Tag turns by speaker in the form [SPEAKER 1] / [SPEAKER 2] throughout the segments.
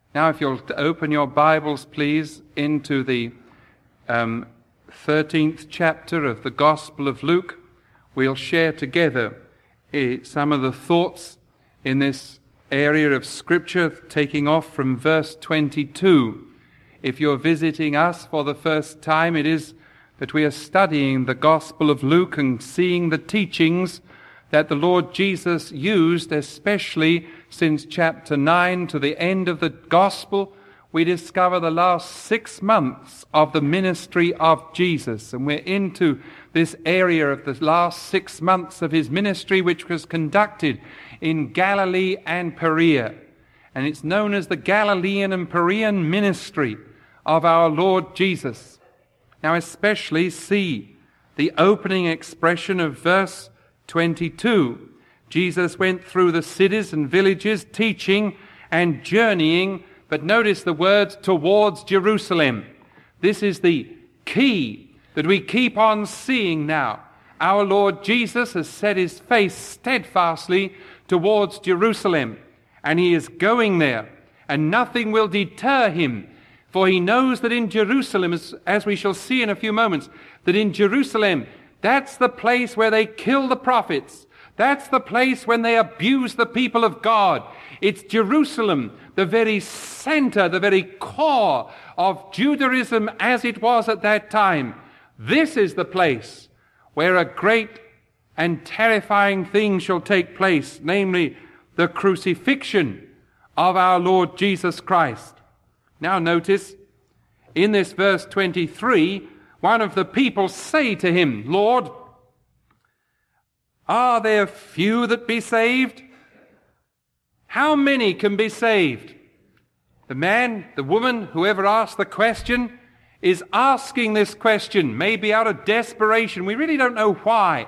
[SPEAKER 1] Now, if you'll open your Bibles, please, into the 13th chapter of the Gospel of Luke, we'll share together some of the thoughts in this area of Scripture, taking off from verse 22. If you're visiting us for the first time, it is that we are studying the Gospel of Luke and seeing the teachings that the Lord Jesus used, especially since chapter 9 to the end of the Gospel. We discover the last 6 months of the ministry of Jesus, and we're into this area of the last 6 months of his ministry, which was conducted in Galilee and Perea. And it's known as the Galilean and Perean ministry of our Lord Jesus. Now especially see the opening expression of verse 22. Jesus went through the cities and villages, teaching and journeying, but notice the words, towards Jerusalem. This is the key that we keep on seeing now. Our Lord Jesus has set his face steadfastly towards Jerusalem, and he is going there, and nothing will deter him, for he knows that in Jerusalem, as we shall see in a few moments, that in Jerusalem, that's the place where they kill the prophets. That's the place when they abuse the people of God. It's Jerusalem, the very center, the very core of Judaism as it was at that time. This is the place where a great and terrifying thing shall take place, namely the crucifixion of our Lord Jesus Christ. Now notice, in this verse 23, one of the people say to him, Lord, are there few that be saved? How many can be saved? The man, the woman, whoever asked the question, is asking this question, maybe out of desperation. We really don't know why.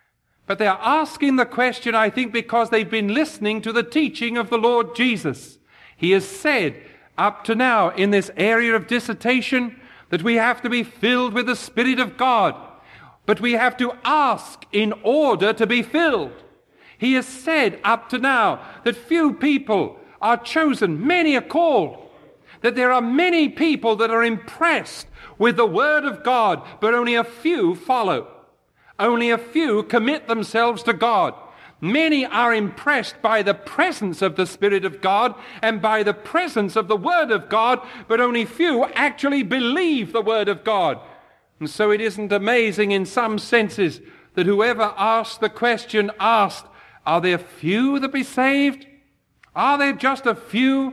[SPEAKER 1] But they are asking the question, I think, because they've been listening to the teaching of the Lord Jesus. He has said, up to now, in this area of dissertation, that we have to be filled with the Spirit of God. But we have to ask in order to be filled. He has said up to now that few people are chosen, many are called. That there are many people that are impressed with the Word of God, but only a few follow. Only a few commit themselves to God. Many are impressed by the presence of the Spirit of God and by the presence of the Word of God, but only few actually believe the Word of God. And so it isn't amazing in some senses that whoever asked the question asked, are there few that be saved? Are there just a few?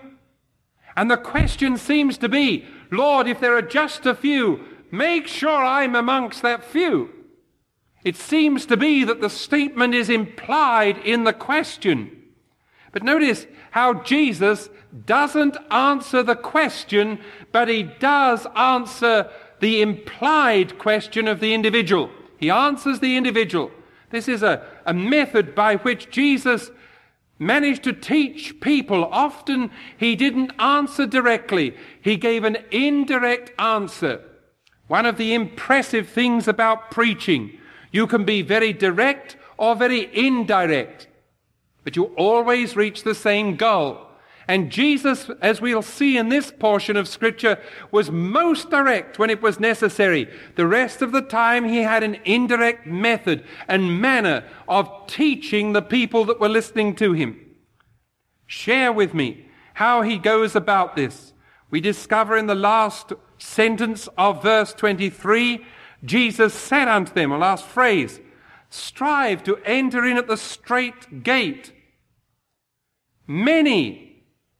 [SPEAKER 1] And the question seems to be, Lord, if there are just a few, make sure I'm amongst that few. It seems to be that the statement is implied in the question. But notice how Jesus doesn't answer the question, but he does answer the implied question of the individual. He answers the individual. This is a method by which Jesus managed to teach people. Often he didn't answer directly. He gave an indirect answer. One of the impressive things about preaching, you can be very direct or very indirect, but you always reach the same goal. And Jesus, as we'll see in this portion of Scripture, was most direct when it was necessary. The rest of the time he had an indirect method and manner of teaching the people that were listening to him. Share with me how he goes about this. We discover in the last sentence of verse 23, Jesus said unto them, a last phrase, strive to enter in at the strait gate. Many,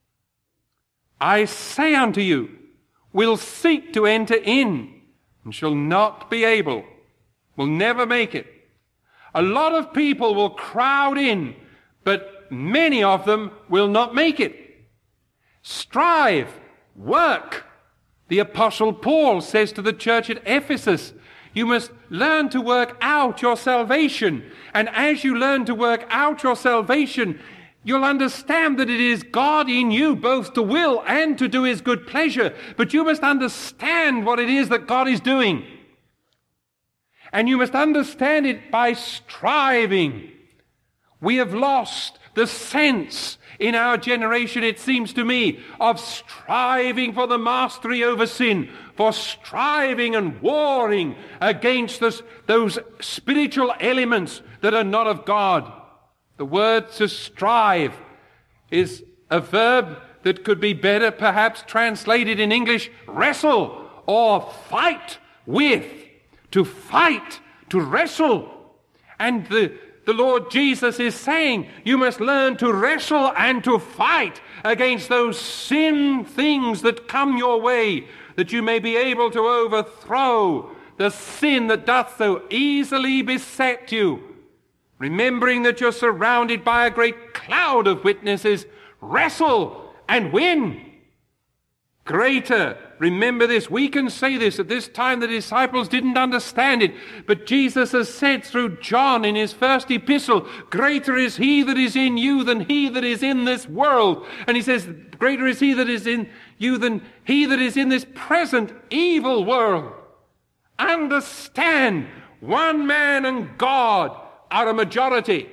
[SPEAKER 1] I say unto you, will seek to enter in and shall not be able, will never make it. A lot of people will crowd in, but many of them will not make it. Strive, work. The Apostle Paul says to the church at Ephesus, you must learn to work out your salvation. And as you learn to work out your salvation, you'll understand that it is God in you both to will and to do his good pleasure. But you must understand what it is that God is doing. And you must understand it by striving. We have lost the sense in our generation, it seems to me, of striving for the mastery over sin, for striving and warring against those spiritual elements that are not of God. The word to strive is a verb that could be better perhaps translated in English, wrestle or fight with. To fight, to wrestle. And the Lord Jesus is saying, you must learn to wrestle and to fight against those sin things that come your way, that you may be able to overthrow the sin that doth so easily beset you. Remembering that you're surrounded by a great cloud of witnesses, wrestle and win. Greater, remember this, we can say this, at this time the disciples didn't understand it, but Jesus has said through John in his first epistle, greater is he that is in you than he that is in this world. And he says, greater is he that is in you than he that is in this present evil world. Understand, one man and God are a majority.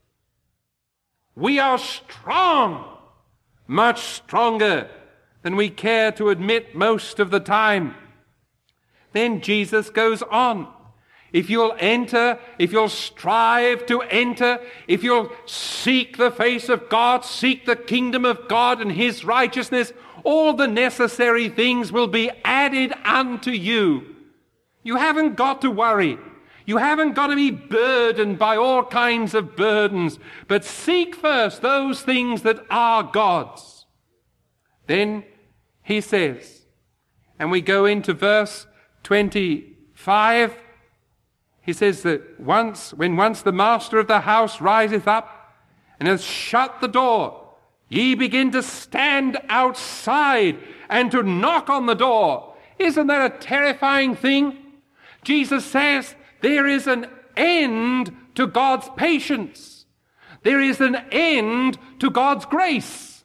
[SPEAKER 1] We are strong, much stronger than we care to admit most of the time. Then Jesus goes on. If you'll enter, if you'll strive to enter, if you'll seek the face of God, seek the kingdom of God and his righteousness, all the necessary things will be added unto you. You haven't got to worry. You haven't got to be burdened by all kinds of burdens, but seek first those things that are God's. Then he says, and we go into verse 25, he says that when once the master of the house riseth up and hath shut the door, ye begin to stand outside and to knock on the door. Isn't that a terrifying thing? Jesus says there is an end to God's patience. There is an end to God's grace.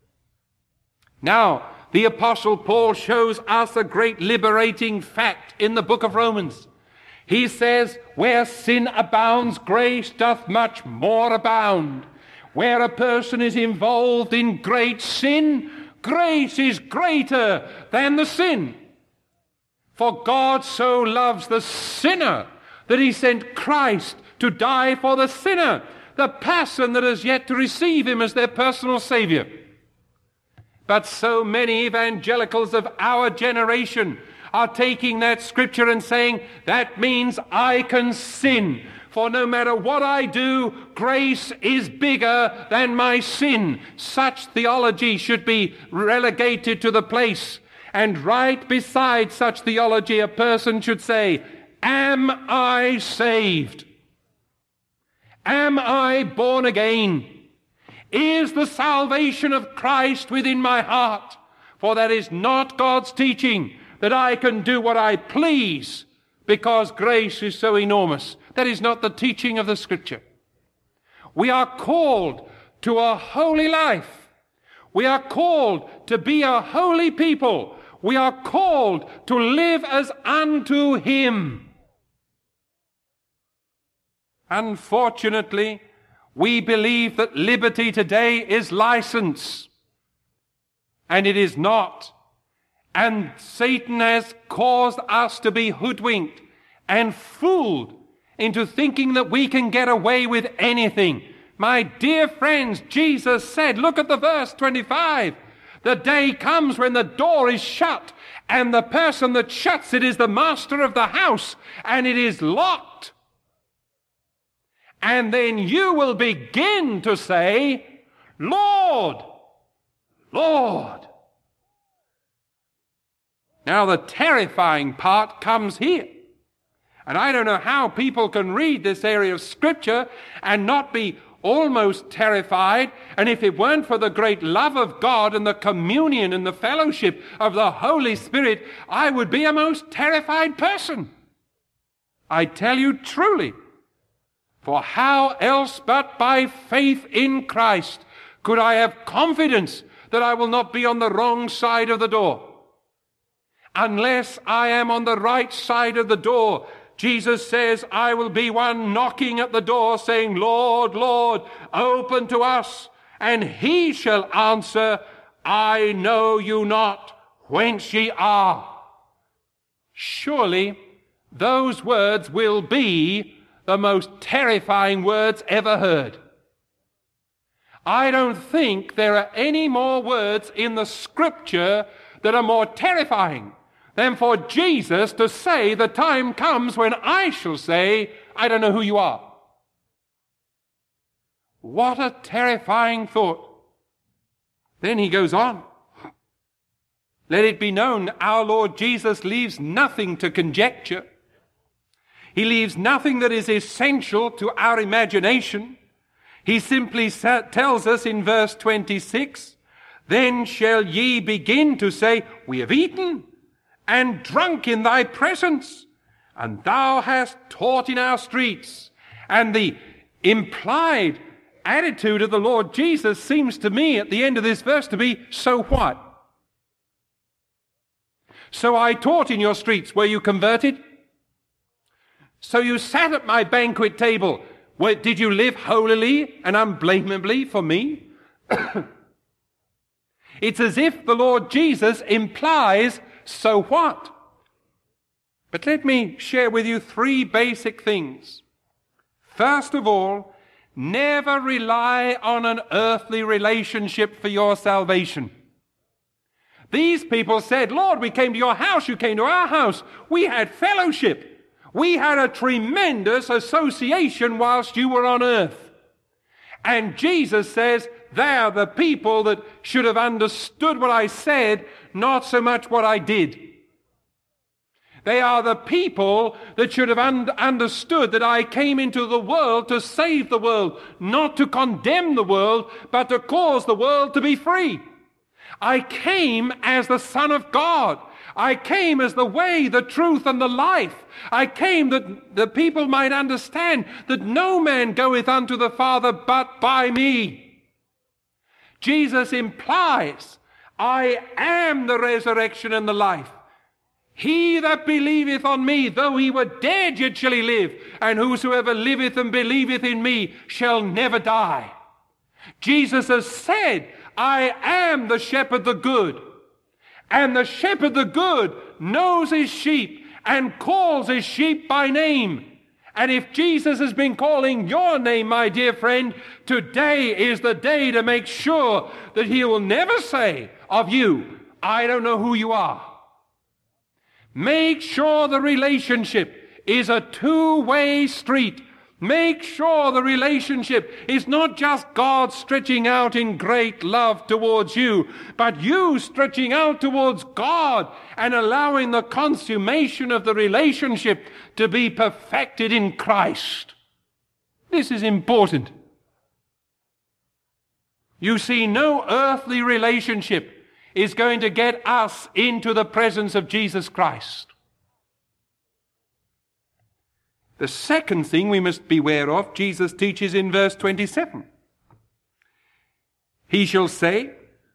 [SPEAKER 1] Now, the Apostle Paul shows us a great liberating fact in the book of Romans. He says, where sin abounds, grace doth much more abound. Where a person is involved in great sin, grace is greater than the sin. For God so loves the sinner that he sent Christ to die for the sinner, the person that has yet to receive him as their personal Savior. But so many evangelicals of our generation are taking that scripture and saying, that means I can sin. For no matter what I do, grace is bigger than my sin. Such theology should be relegated to the place. And right beside such theology, a person should say, am I saved? Am I born again? Is the salvation of Christ within my heart? For that is not God's teaching, that I can do what I please because grace is so enormous. That is not the teaching of the Scripture. We are called to a holy life. We are called to be a holy people. We are called to live as unto Him. Unfortunately, we believe that liberty today is license, and it is not. And Satan has caused us to be hoodwinked and fooled into thinking that we can get away with anything. My dear friends, Jesus said, look at the verse 25, the day comes when the door is shut, and the person that shuts it is the master of the house, and it is locked. And then you will begin to say, Lord, Lord. Now the terrifying part comes here. And I don't know how people can read this area of Scripture and not be almost terrified. And if it weren't for the great love of God and the communion and the fellowship of the Holy Spirit, I would be a most terrified person. I tell you truly. For how else but by faith in Christ could I have confidence that I will not be on the wrong side of the door? Unless I am on the right side of the door, Jesus says, I will be one knocking at the door saying, Lord, Lord, open to us. And he shall answer, I know you not, whence ye are. Surely those words will be the most terrifying words ever heard. I don't think there are any more words in the Scripture that are more terrifying than for Jesus to say, the time comes when I shall say, I don't know who you are. What a terrifying thought. Then he goes on. Let it be known, our Lord Jesus leaves nothing to conjecture. He leaves nothing that is essential to our imagination. He simply tells us in verse 26, then shall ye begin to say, we have eaten and drunk in thy presence, and thou hast taught in our streets. And the implied attitude of the Lord Jesus seems to me at the end of this verse to be, so what? So I taught in your streets. Were you converted? So you sat at my banquet table. Did you live holily and unblameably for me? It's as if the Lord Jesus implies, so what? But let me share with you three basic things. First of all, never rely on an earthly relationship for your salvation. These people said, Lord, we came to your house, you came to our house. We had fellowship. We had a tremendous association whilst you were on earth. And Jesus says, they are the people that should have understood what I said, not so much what I did. They are the people that should have understood that I came into the world to save the world, not to condemn the world, but to cause the world to be free. I came as the Son of God. I came as the way, the truth, and the life. I came that the people might understand that no man goeth unto the Father but by me. Jesus implies, I am the resurrection and the life. He that believeth on me, though he were dead, yet shall he live. And whosoever liveth and believeth in me shall never die. Jesus has said, I am the shepherd the good. And the shepherd the good knows his sheep and calls his sheep by name. And if Jesus has been calling your name, my dear friend, today is the day to make sure that he will never say of you, I don't know who you are. Make sure the relationship is a two-way street. Make sure the relationship is not just God stretching out in great love towards you, but you stretching out towards God and allowing the consummation of the relationship to be perfected in Christ. This is important. You see, no earthly relationship is going to get us into the presence of Jesus Christ. The second thing we must beware of, Jesus teaches in verse 27. He shall say,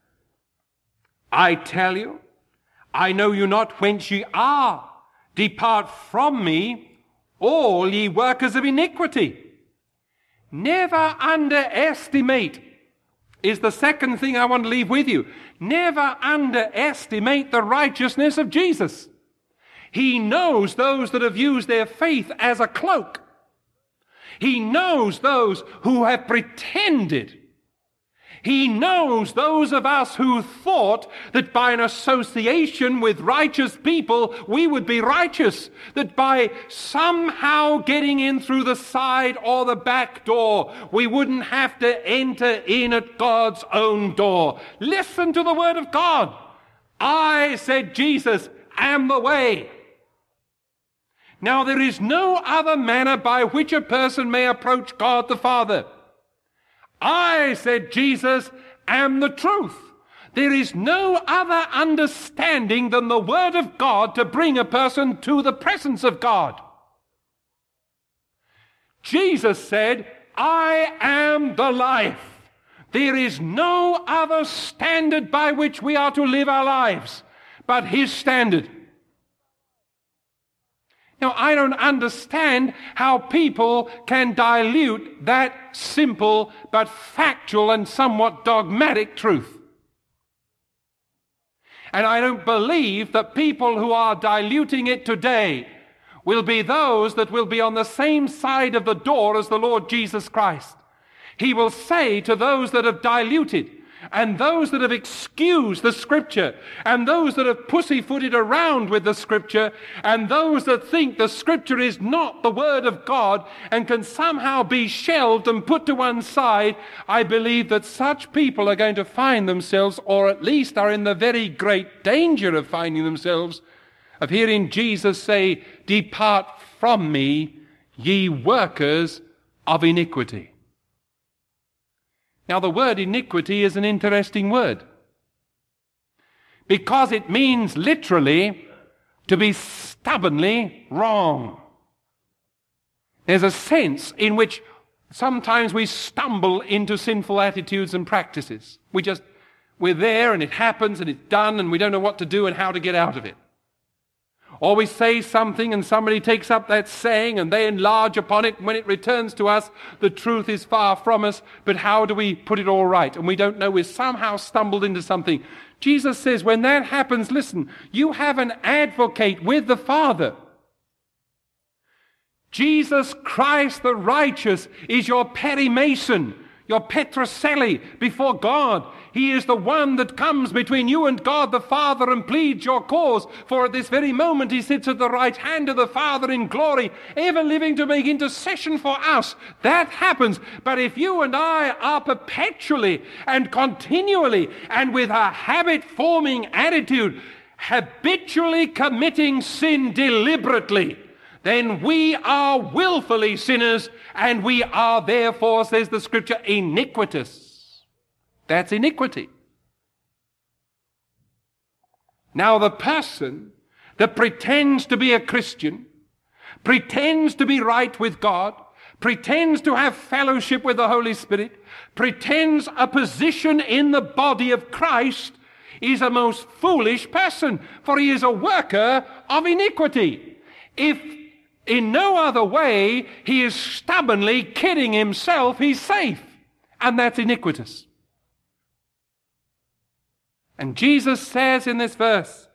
[SPEAKER 1] I tell you, I know you not whence ye are. Depart from me, all ye workers of iniquity. Never underestimate, is the second thing I want to leave with you. Never underestimate the righteousness of Jesus. He knows those that have used their faith as a cloak. He knows those who have pretended. He knows those of us who thought that by an association with righteous people we would be righteous, that by somehow getting in through the side or the back door we wouldn't have to enter in at God's own door. Listen to the word of God. I, said Jesus, am the way. Now there is no other manner by which a person may approach God the Father. I, said Jesus, am the truth. There is no other understanding than the Word of God to bring a person to the presence of God. Jesus said, I am the life. There is no other standard by which we are to live our lives but His standard. Now, I don't understand how people can dilute that simple but factual and somewhat dogmatic truth. And I don't believe that people who are diluting it today will be those that will be on the same side of the door as the Lord Jesus Christ. He will say to those that have diluted, and those that have excused the Scripture, and those that have pussyfooted around with the Scripture, and those that think the Scripture is not the Word of God and can somehow be shelved and put to one side, I believe that such people are going to find themselves, or at least are in the very great danger of finding themselves, of hearing Jesus say, "Depart from me, ye workers of iniquity." Now, the word iniquity is an interesting word because it means literally to be stubbornly wrong. There's a sense in which sometimes we stumble into sinful attitudes and practices. We're there and it happens and it's done and we don't know what to do and how to get out of it. Or we say something and somebody takes up that saying and they enlarge upon it, and when it returns to us, the truth is far from us, but how do we put it all right? And we don't know, we've somehow stumbled into something. Jesus says, when that happens, listen, you have an advocate with the Father. Jesus Christ the righteous is your perimason, your Petrocelli before God. He is the one that comes between you and God the Father and pleads your cause. For at this very moment he sits at the right hand of the Father in glory, ever living to make intercession for us. That happens. But if you and I are perpetually and continually and with a habit-forming attitude habitually committing sin deliberately, then we are willfully sinners, and we are therefore, says the Scripture, iniquitous. That's iniquity. Now, the person that pretends to be a Christian, pretends to be right with God, pretends to have fellowship with the Holy Spirit, pretends a position in the body of Christ, is a most foolish person, for he is a worker of iniquity. If in no other way he is stubbornly kidding himself, he's safe. And that's iniquitous. And Jesus says in this verse,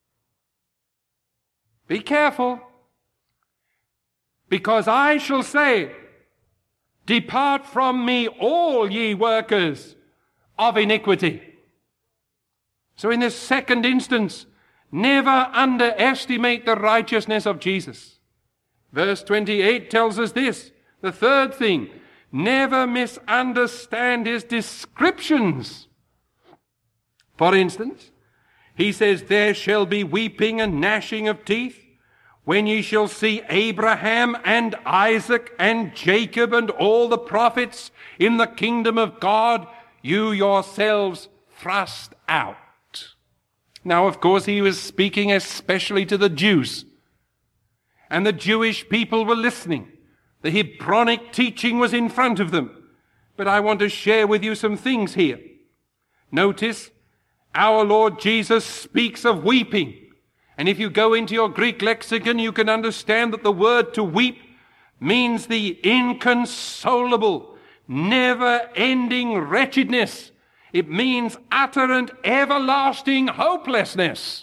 [SPEAKER 1] be careful, because I shall say, depart from me, all ye workers of iniquity. So in this second instance, never underestimate the righteousness of Jesus. Verse 28 tells us this. The third thing, never misunderstand his descriptions. For instance, he says, there shall be weeping and gnashing of teeth when ye shall see Abraham and Isaac and Jacob and all the prophets in the kingdom of God, you yourselves thrust out. Now, of course, he was speaking especially to the Jews. And the Jewish people were listening. The Hebronic teaching was in front of them. But I want to share with you some things here. Notice, our Lord Jesus speaks of weeping. And if you go into your Greek lexicon, you can understand that the word to weep means the inconsolable, never-ending wretchedness. It means utter and everlasting hopelessness.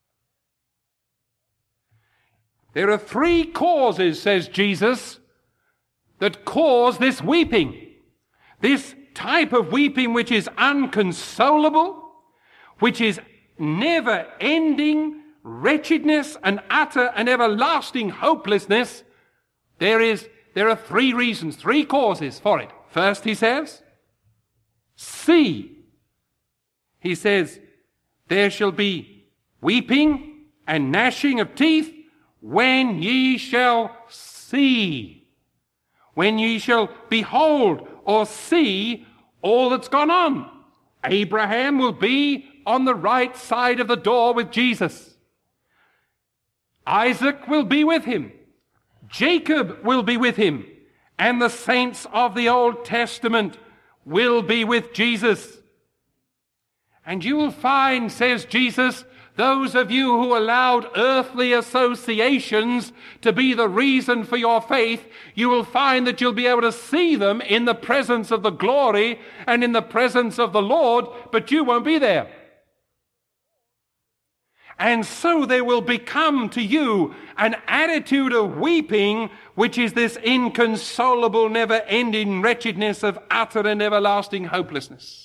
[SPEAKER 1] There are three causes, says Jesus, that cause this weeping. This type of weeping which is unconsolable, which is never-ending wretchedness and utter and everlasting hopelessness. There are three reasons, three causes for it. First, he says, see. He says, there shall be weeping and gnashing of teeth when ye shall see. When ye shall behold or see all that's gone on. Abraham will be on the right side of the door with Jesus. Isaac will be with him. Jacob will be with him. And the saints of the Old Testament will be with Jesus. And you will find, says Jesus, Those of you who allowed earthly associations to be the reason for your faith, you will find that you'll be able to see them in the presence of the glory and in the presence of the Lord, but you won't be there. And so there will become to you an attitude of weeping, which is this inconsolable, never-ending wretchedness of utter and everlasting hopelessness.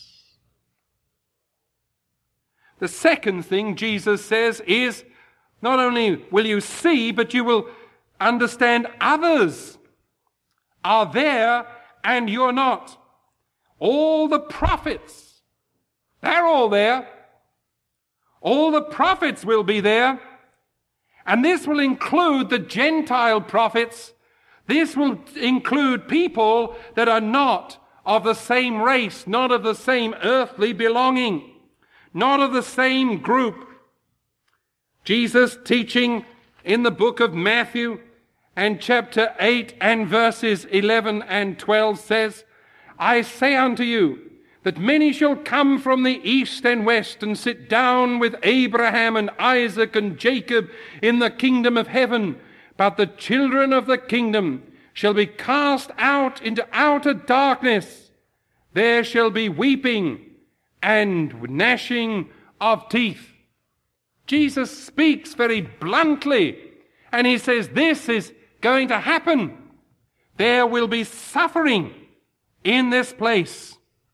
[SPEAKER 1] The second thing Jesus says is, not only will you see, but you will understand others are there and you're not. All the prophets, they're all there. All the prophets will be there. And this will include the Gentile prophets. This will include people that are not of the same race, not of the same earthly belonging, not of the same group. Jesus, teaching in the book of Matthew and chapter 8 and verses 11 and 12 says, I say unto you, that many shall come from the east and west and sit down with Abraham and Isaac and Jacob in the kingdom of heaven. But the children of the kingdom shall be cast out into outer darkness. There shall be weeping and gnashing of teeth. Jesus speaks very bluntly, and he says this is going to happen. There will be suffering in this place.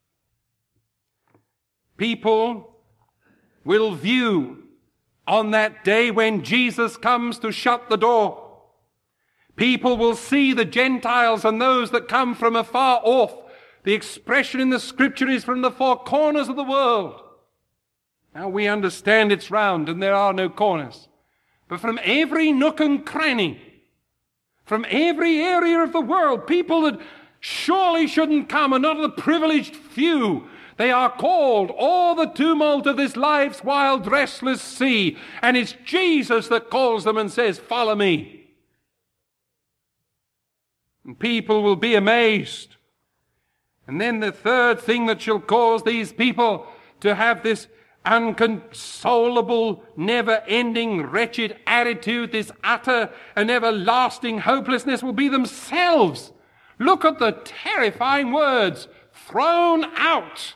[SPEAKER 1] People will view on that day when Jesus comes to shut the door. People will see the Gentiles and those that come from afar off. The expression in the scripture is from the four corners of the world. Now we understand it's round and there are no corners. But from every nook and cranny, from every area of the world, people that surely shouldn't come are not the privileged few. They are called, all the tumult of this life's wild, restless sea. And it's Jesus that calls them and says, follow me. And people will be amazed. And then the third thing that shall cause these people to have this unconsolable, never-ending, wretched attitude, this utter and everlasting hopelessness, will be themselves. Look at the terrifying words, thrown out.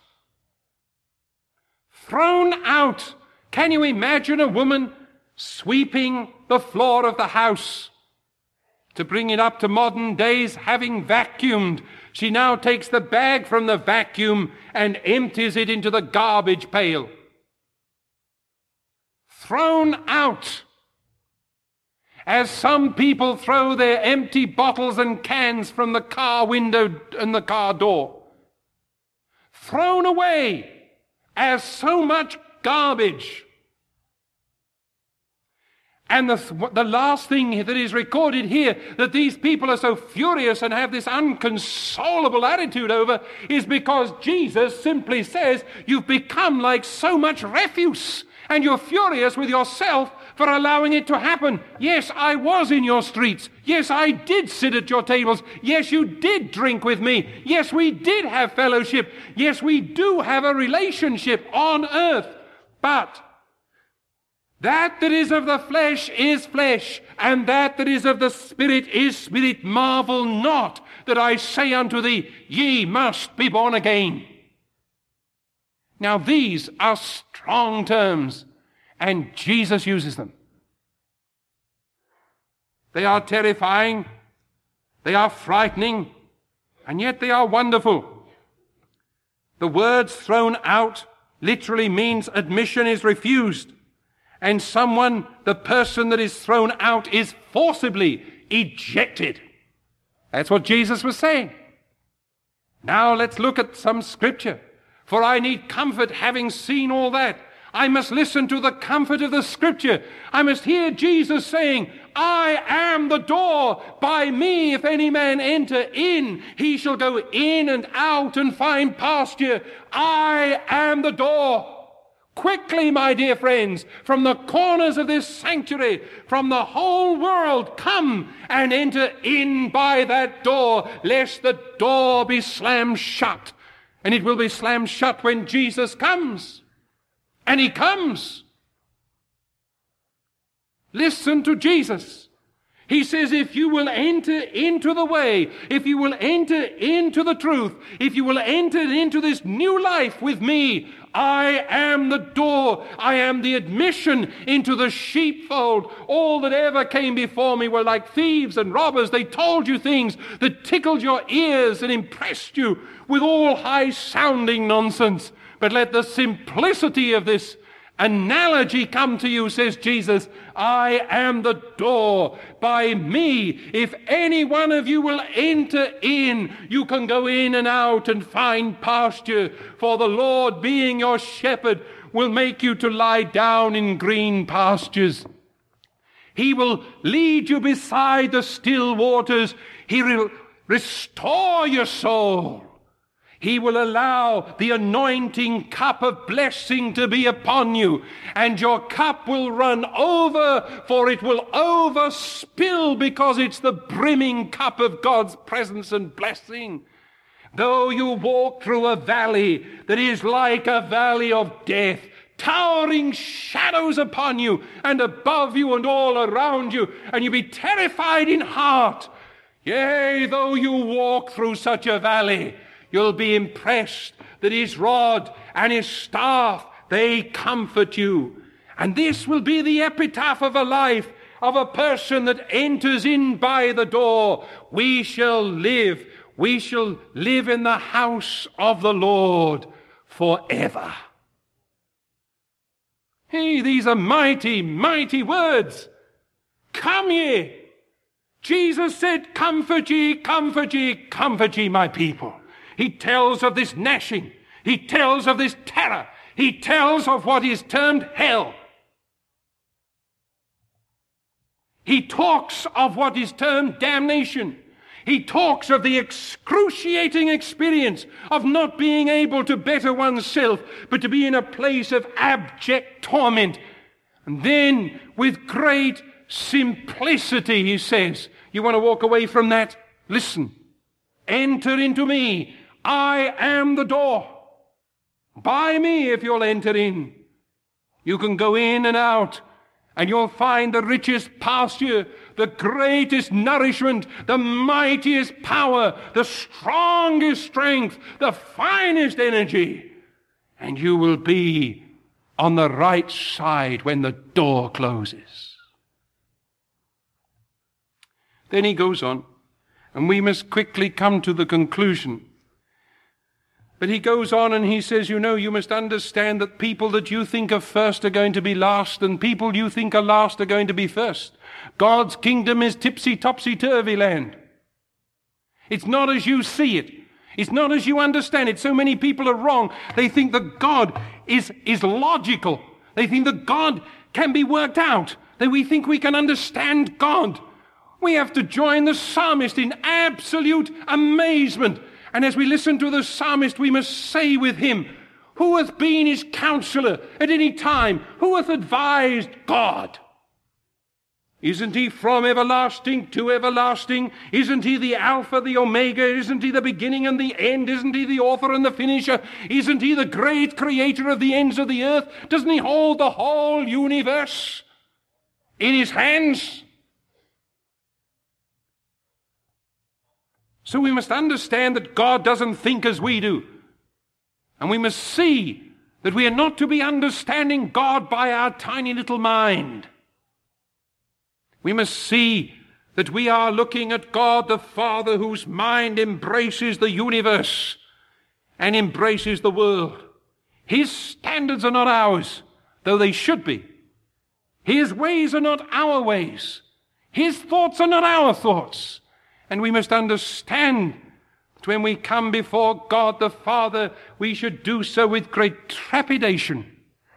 [SPEAKER 1] Thrown out. Can you imagine a woman sweeping the floor of the house? To bring it up to modern days, having vacuumed, she now takes the bag from the vacuum and empties it into the garbage pail. Thrown out. As some people throw their empty bottles and cans from the car window and the car door. Thrown away as so much garbage. And the last thing that is recorded here, that these people are so furious and have this unconsolable attitude over, is because Jesus simply says, you've become like so much refuse, and you're furious with yourself for allowing it to happen. Yes, I was in your streets. Yes, I did sit at your tables. Yes, you did drink with me. Yes, we did have fellowship. Yes, we do have a relationship on earth. But that is of the flesh is flesh, and that is of the Spirit is spirit. Marvel not that I say unto thee, ye must be born again. Now these are strong terms, and Jesus uses them. They are terrifying, they are frightening, and yet they are wonderful. The words thrown out literally means admission is refused. And someone, the person that is thrown out, is forcibly ejected. That's what Jesus was saying. Now let's look at some scripture. For I need comfort, having seen all that. I must listen to the comfort of the scripture. I must hear Jesus saying, I am the door. By me, if any man enter in, he shall go in and out and find pasture. I am the door. Quickly, my dear friends, from the corners of this sanctuary, from the whole world, come and enter in by that door, lest the door be slammed shut. And it will be slammed shut when Jesus comes. And he comes. Listen to Jesus. He says, if you will enter into the way, if you will enter into the truth, if you will enter into this new life with me, I am the door. I am the admission into the sheepfold. All that ever came before me were like thieves and robbers. They told you things that tickled your ears and impressed you with all high-sounding nonsense. But let the simplicity of this analogy come to you, says Jesus. I am the door. By me, if any one of you will enter in, you can go in and out and find pasture. For the Lord, being your shepherd, will make you to lie down in green pastures. He will lead you beside the still waters. He will restore your soul. He will allow the anointing cup of blessing to be upon you, and your cup will run over, for it will overspill, because it's the brimming cup of God's presence and blessing. Though you walk through a valley that is like a valley of death, towering shadows upon you and above you and all around you, and you be terrified in heart, yea, though you walk through such a valley, you'll be impressed that his rod and his staff, they comfort you. And this will be the epitaph of a life of a person that enters in by the door. We shall live in the house of the Lord forever. Hey, these are mighty, mighty words. Come ye. Jesus said, comfort ye, comfort ye, comfort ye, my people. He tells of this gnashing. He tells of this terror. He tells of what is termed hell. He talks of what is termed damnation. He talks of the excruciating experience of not being able to better oneself, but to be in a place of abject torment. And then, with great simplicity, he says, you want to walk away from that? Listen. Enter into me. I am the door. By me, if you'll enter in, you can go in and out, and you'll find the richest pasture, the greatest nourishment, the mightiest power, the strongest strength, the finest energy. And you will be on the right side when the door closes. Then he goes on, and we must quickly come to the conclusion. But he goes on and he says, you must understand that people that you think are first are going to be last, and people you think are last are going to be first. God's kingdom is tipsy-topsy-turvy land. It's not as you see it. It's not as you understand it. So many people are wrong. They think that God is logical. They think that God can be worked out. That we think we can understand God. We have to join the psalmist in absolute amazement. And as we listen to the psalmist, we must say with him, who hath been his counselor at any time? Who hath advised God? Isn't he from everlasting to everlasting? Isn't he the Alpha, the Omega? Isn't he the beginning and the end? Isn't he the author and the finisher? Isn't he the great creator of the ends of the earth? Doesn't he hold the whole universe in his hands? So we must understand that God doesn't think as we do. And we must see that we are not to be understanding God by our tiny little mind. We must see that we are looking at God the Father, whose mind embraces the universe and embraces the world. His standards are not ours, though they should be. His ways are not our ways. His thoughts are not our thoughts. And we must understand that when we come before God the Father, we should do so with great trepidation.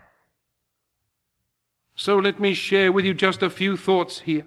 [SPEAKER 1] So let me share with you just a few thoughts here.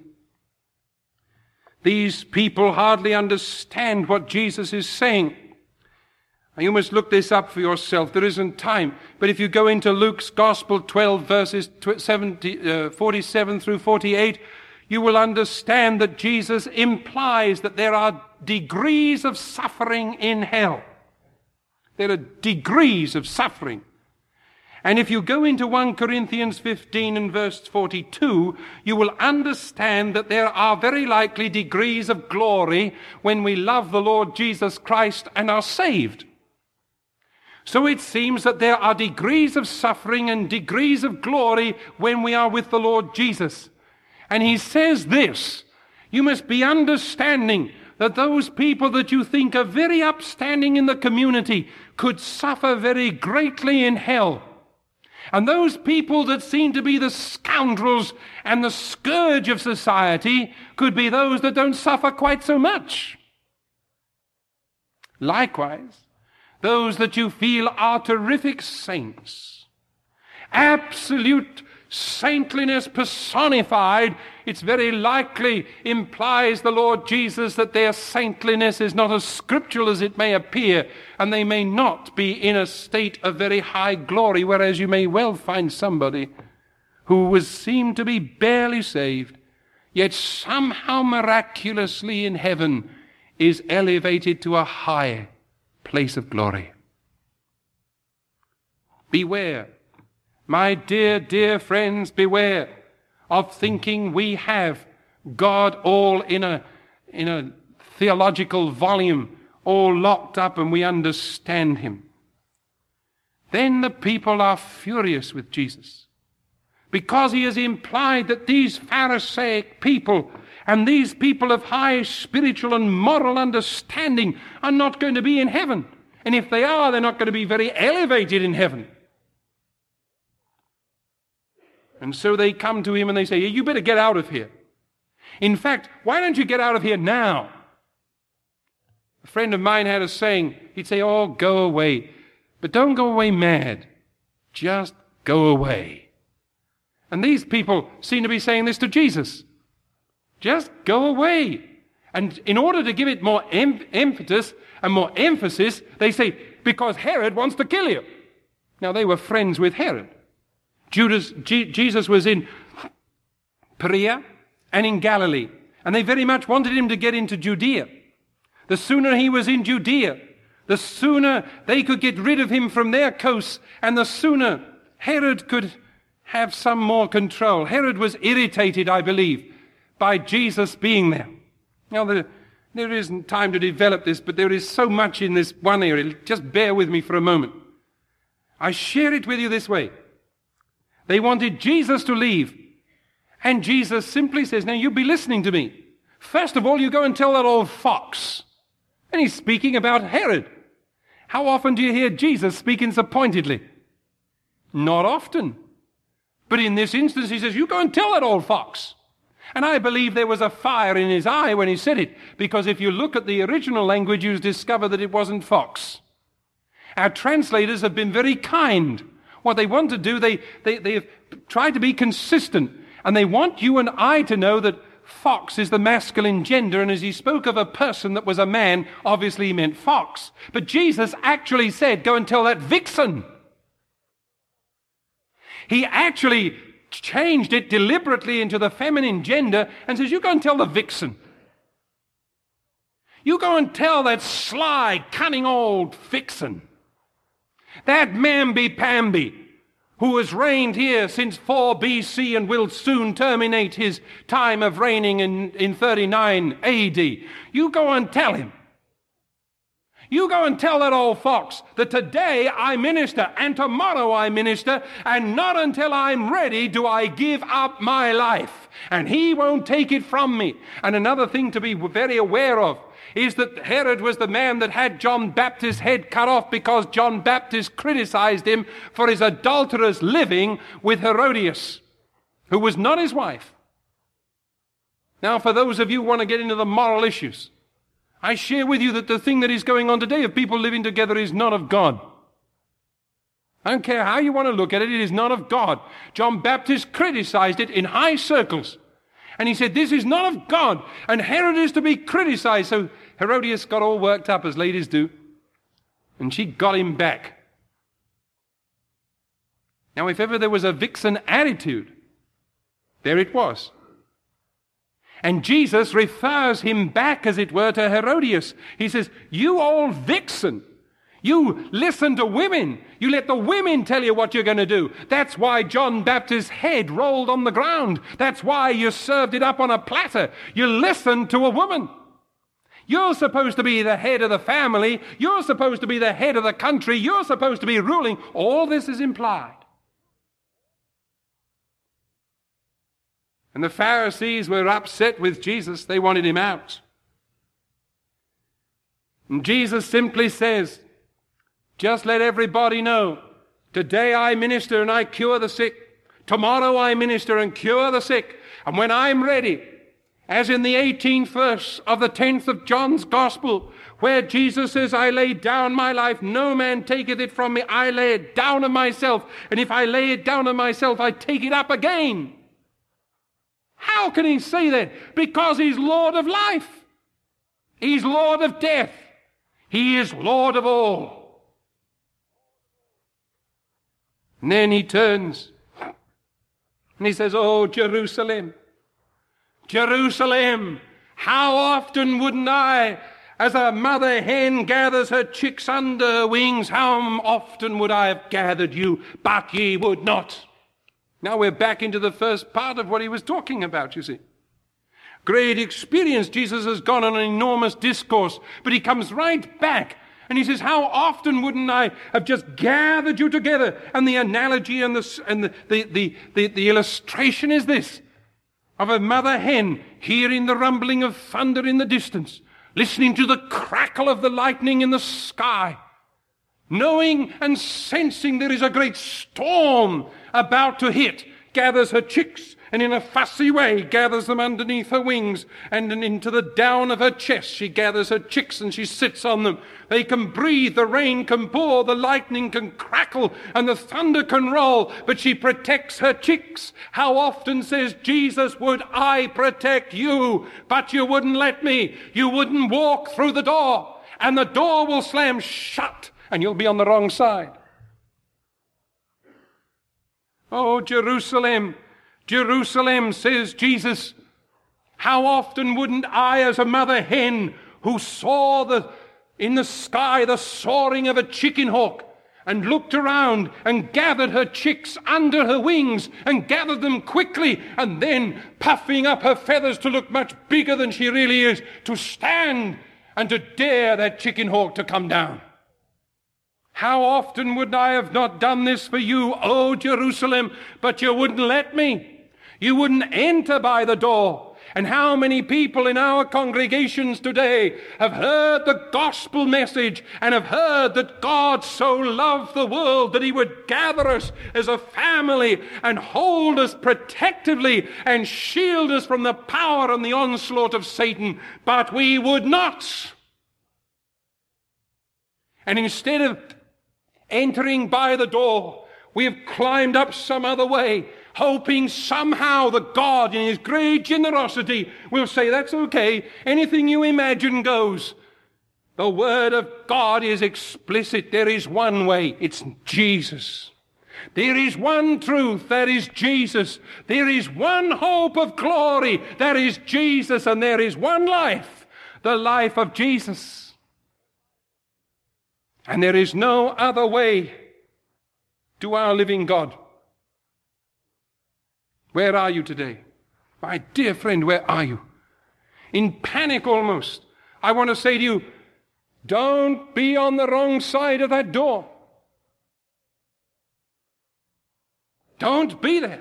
[SPEAKER 1] These people hardly understand what Jesus is saying. And you must look this up for yourself. There isn't time. But if you go into Luke's Gospel 12, verses 47 through 48, you will understand that Jesus implies that there are degrees of suffering in hell. There are degrees of suffering. And if you go into 1 Corinthians 15 and verse 42, you will understand that there are very likely degrees of glory when we love the Lord Jesus Christ and are saved. So it seems that there are degrees of suffering and degrees of glory when we are with the Lord Jesus. And he says this, you must be understanding that those people that you think are very upstanding in the community could suffer very greatly in hell. And those people that seem to be the scoundrels and the scourge of society could be those that don't suffer quite so much. Likewise, those that you feel are terrific saints, absolute saintliness personified, it's very likely implies the Lord Jesus that their saintliness is not as scriptural as it may appear, and they may not be in a state of very high glory, whereas you may well find somebody who was seemed to be barely saved, yet somehow miraculously in heaven is elevated to a high place of glory. Beware, my dear, dear friends, beware of thinking we have God all in a theological volume, all locked up, and we understand him. Then the people are furious with Jesus, because he has implied that these Pharisaic people and these people of high spiritual and moral understanding are not going to be in heaven. And if they are, they're not going to be very elevated in heaven. And so they come to him and they say, you better get out of here. In fact, why don't you get out of here now? A friend of mine had a saying, he'd say, oh, go away. But don't go away mad. Just go away. And these people seem to be saying this to Jesus. Just go away. And in order to give it more impetus and more emphasis, they say, because Herod wants to kill you. Now, they were friends with Herod. Jesus was in Perea and in Galilee, and they very much wanted him to get into Judea. The sooner he was in Judea, the sooner they could get rid of him from their coasts, and the sooner Herod could have some more control. Herod was irritated, I believe, by Jesus being there. Now, there isn't time to develop this, but there is so much in this one area. Just bear with me for a moment. I share it with you this way. They wanted Jesus to leave. And Jesus simply says, now you be listening to me. First of all, you go and tell that old fox. And he's speaking about Herod. How often do you hear Jesus speaking so pointedly? Not often. But in this instance, he says, you go and tell that old fox. And I believe there was a fire in his eye when he said it, because if you look at the original language, you discover that it wasn't fox. Our translators have been very kind. What they want to do, they've tried to be consistent. And they want you and I to know that fox is the masculine gender. And as he spoke of a person that was a man, obviously he meant fox. But Jesus actually said, go and tell that vixen. He actually changed it deliberately into the feminine gender and says, you go and tell the vixen. You go and tell that sly, cunning old vixen. That mamby-pamby, who has reigned here since 4 BC and will soon terminate his time of reigning in 39 AD. You go and tell him. You go and tell that old fox that today I minister and tomorrow I minister, and not until I'm ready do I give up my life. And he won't take it from me. And another thing to be very aware of is that Herod was the man that had John Baptist's head cut off because John Baptist criticized him for his adulterous living with Herodias, who was not his wife. Now, for those of you who want to get into the moral issues, I share with you that the thing that is going on today of people living together is not of God. I don't care how you want to look at it, it is not of God. John Baptist criticized it in high circles. And he said, this is not of God. And Herod is to be criticized. So Herodias got all worked up, as ladies do. And she got him back. Now, if ever there was a vixen attitude, there it was. And Jesus refers him back, as it were, to Herodias. He says, you old vixen, You listen to women. You let the women tell you what you're going to do. That's why John Baptist's head rolled on the ground. That's why you served it up on a platter. You listened to a woman. You're supposed to be the head of the family. You're supposed to be the head of the country. You're supposed to be ruling. All this is implied. And the Pharisees were upset with Jesus. They wanted him out. And Jesus simply says, just let everybody know, today I minister and I cure the sick. Tomorrow I minister and cure the sick. And when I'm ready, as in the 18th verse of the 10th of John's Gospel, where Jesus says, I lay down my life, no man taketh it from me, I lay it down of myself, and if I lay it down of myself, I take it up again. How can he say that? Because he's Lord of life. He's Lord of death. He is Lord of all. And then he turns and he says, oh, Jerusalem, Jerusalem, how often wouldn't I, as a mother hen gathers her chicks under her wings, how often would I have gathered you, but ye would not. Now we're back into the first part of what he was talking about, you see. Great experience. Jesus has gone on an enormous discourse, but he comes right back and he says, how often wouldn't I have just gathered you together? And the analogy and the illustration is this, of a mother hen hearing the rumbling of thunder in the distance, listening to the crackle of the lightning in the sky, knowing and sensing there is a great storm about to hit, gathers her chicks and in a fussy way gathers them underneath her wings, and into the down of her chest she gathers her chicks and she sits on them. They can breathe, the rain can pour, the lightning can crackle, and the thunder can roll, but she protects her chicks. How often, says Jesus, would I protect you, but you wouldn't let me. You wouldn't walk through the door, and the door will slam shut, and you'll be on the wrong side. Oh, Jerusalem, Jerusalem, says Jesus, how often wouldn't I, as a mother hen who saw in the sky the soaring of a chicken hawk and looked around and gathered her chicks under her wings and gathered them quickly, and then puffing up her feathers to look much bigger than she really is, to stand and to dare that chicken hawk to come down. How often would I have not done this for you, O Jerusalem, but you wouldn't let me. You wouldn't enter by the door. And how many people in our congregations today have heard the gospel message and have heard that God so loved the world that he would gather us as a family and hold us protectively and shield us from the power and the onslaught of Satan, but we would not. And instead of entering by the door, we have climbed up some other way, hoping somehow that God, in his great generosity, will say, that's okay, anything you imagine goes. The word of God is explicit. There is one way, it's Jesus. There is one truth, that is Jesus. There is one hope of glory, that is Jesus. And there is one life, the life of Jesus. And there is no other way to our living God. Where are you today? My dear friend, where are you? In panic almost. I want to say to you, don't be on the wrong side of that door. Don't be there.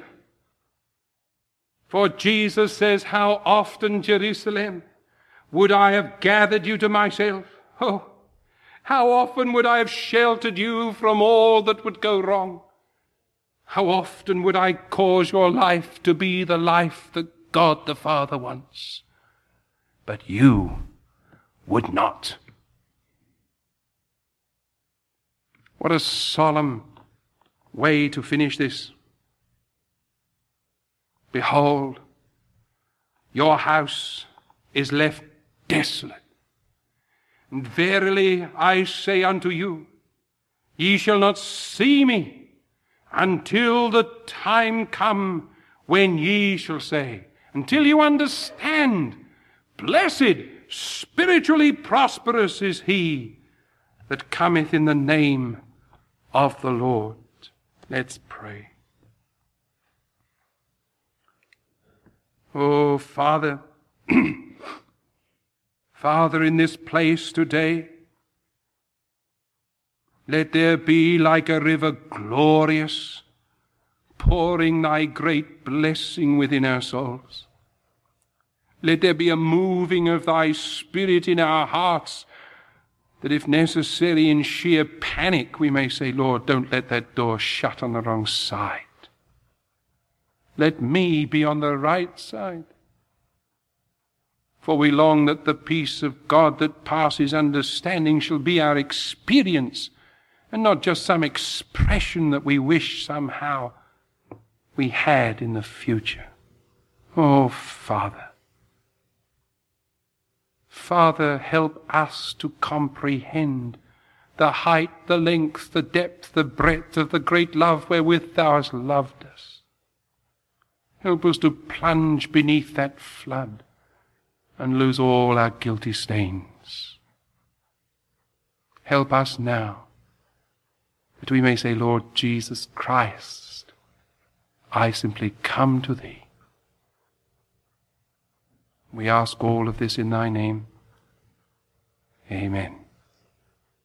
[SPEAKER 1] For Jesus says, how often, Jerusalem, would I have gathered you to myself? Oh, how often would I have sheltered you from all that would go wrong? How often would I cause your life to be the life that God the Father wants? But you would not. What a solemn way to finish this. Behold, your house is left desolate. And verily I say unto you, ye shall not see me until the time come when ye shall say, until you understand, blessed, spiritually prosperous is he, that cometh in the name of the Lord. Let's pray. Oh, Father, Father, in this place today, let there be like a river glorious, pouring thy great blessing within our souls. Let there be a moving of thy Spirit in our hearts, that if necessary in sheer panic we may say, Lord, don't let that door shut on the wrong side. Let me be on the right side. For we long that the peace of God that passes understanding shall be our experience, and not just some expression that we wish somehow we had in the future. Oh, Father. Father, help us to comprehend the height, the length, the depth, the breadth of the great love wherewith thou hast loved us. Help us to plunge beneath that flood and lose all our guilty stains. Help us now, that we may say, Lord Jesus Christ, I simply come to thee. We ask all of this in thy name. Amen.